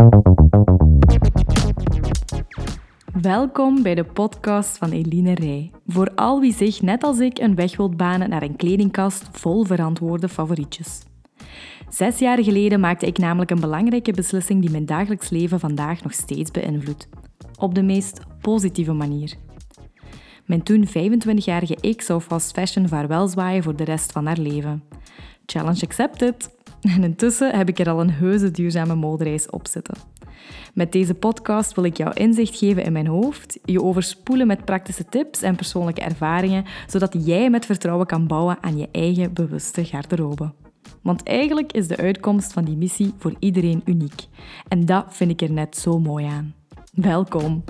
Welkom bij de podcast van Eline Rij. Voor al wie zich, net als ik, een weg wilt banen naar een kledingkast vol verantwoorde favorietjes. 6 jaar geleden maakte ik namelijk een belangrijke beslissing die mijn dagelijks leven vandaag nog steeds beïnvloedt. Op de meest positieve manier. Mijn toen 25-jarige ik zou fast fashion vaarwel zwaaien voor de rest van haar leven. Challenge accepted! En intussen heb ik er al een heuse duurzame modereis op zitten. Met deze podcast wil ik jou inzicht geven in mijn hoofd, je overspoelen met praktische tips en persoonlijke ervaringen, zodat jij met vertrouwen kan bouwen aan je eigen bewuste garderobe. Want eigenlijk is de uitkomst van die missie voor iedereen uniek. En dat vind ik er net zo mooi aan. Welkom!